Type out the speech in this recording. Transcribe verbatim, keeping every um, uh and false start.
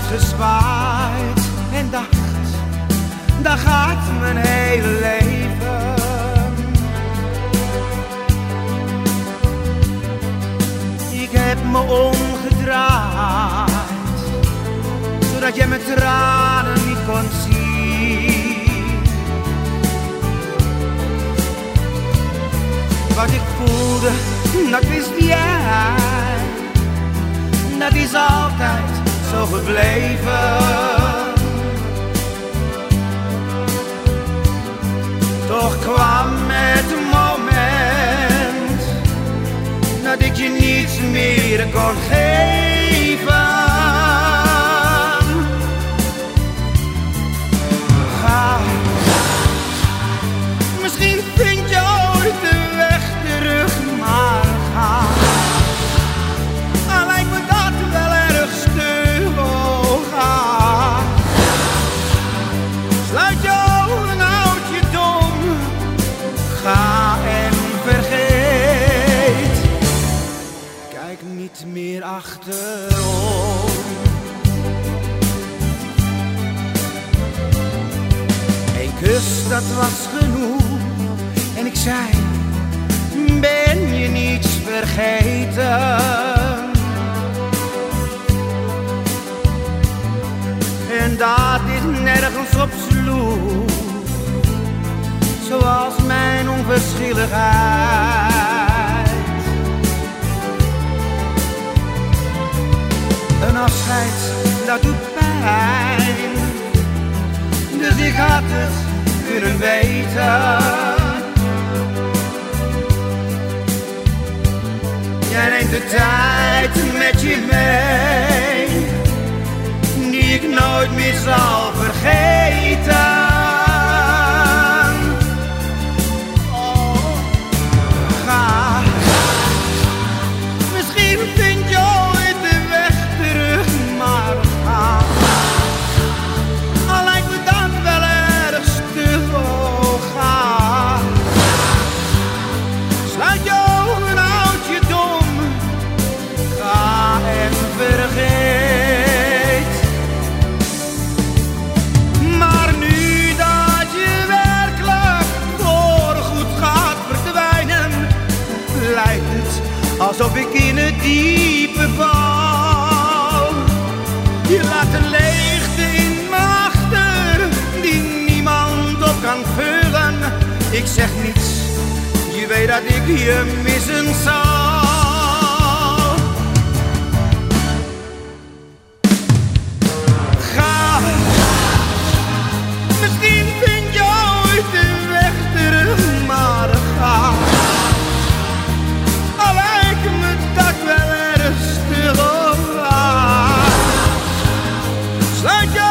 uitgezwaaid en dacht, daar gaat mijn hele leven. Ik heb me omgedraaid, zodat jij mijn tranen niet kon zien. Wat ik voelde, dat wist jij, dat is altijd zo gebleven. Toch kwam het moment dat ik je niets meer kon geven. Ga, misschien vind je ooit de weg terug, maar ga. Al lijkt me dat wel erg stug, oh ga. Sluit je ogen, houd je dom, ga en vergeet. Kijk niet meer achterom. Eén kus, dat was genoeg. En ik zei, ben je niets vergeten? En dat dit nergens op sloeg, zoals mijn onverschilligheid. Een afscheid, dat doet pijn, dus ik had het kunnen weten. Jij neemt de tijd met je mee, die ik nooit meer zal vergeten. Oh, ga. Misschien vind je ooit de weg terug, maar ga. Al lijkt me dat wel erg stug, oh ga. Sluit je ogen, houd je dom, ga en vergeet. Maar nu dat je werkelijk voorgoed gaat verdwijnen, lijkt het alsof ik in het diepe val. Je laat een leegte in me achter, die niemand op kan vullen. Ik zeg niets, je weet dat ik je missen zal. Ga, misschien vind je ooit de weg terug, maar ga. Al lijkt me dat wel erg stil, oh, ga. Sluit je